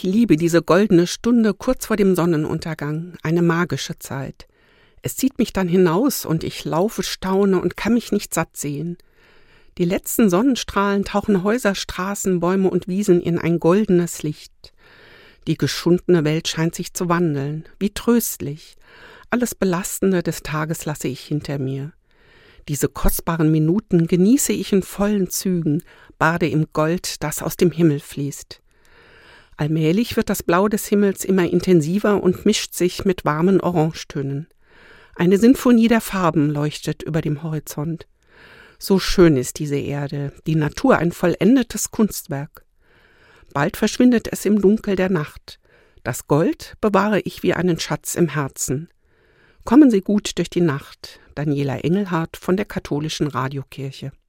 Ich liebe diese goldene Stunde kurz vor dem Sonnenuntergang, eine magische Zeit. Es zieht mich dann hinaus und ich laufe, staune und kann mich nicht satt sehen. Die letzten Sonnenstrahlen tauchen Häuser, Straßen, Bäume und Wiesen in ein goldenes Licht. Die geschundene Welt scheint sich zu wandeln, wie tröstlich. Alles Belastende des Tages lasse ich hinter mir. Diese kostbaren Minuten genieße ich in vollen Zügen, bade im Gold, das aus dem Himmel fließt. Allmählich wird das Blau des Himmels immer intensiver und mischt sich mit warmen Orangetönen. Eine Sinfonie der Farben leuchtet über dem Horizont. So schön ist diese Erde, die Natur ein vollendetes Kunstwerk. Bald verschwindet es im Dunkel der Nacht. Das Gold bewahre ich wie einen Schatz im Herzen. Kommen Sie gut durch die Nacht. Daniela Engelhardt von der Katholischen Radiokirche.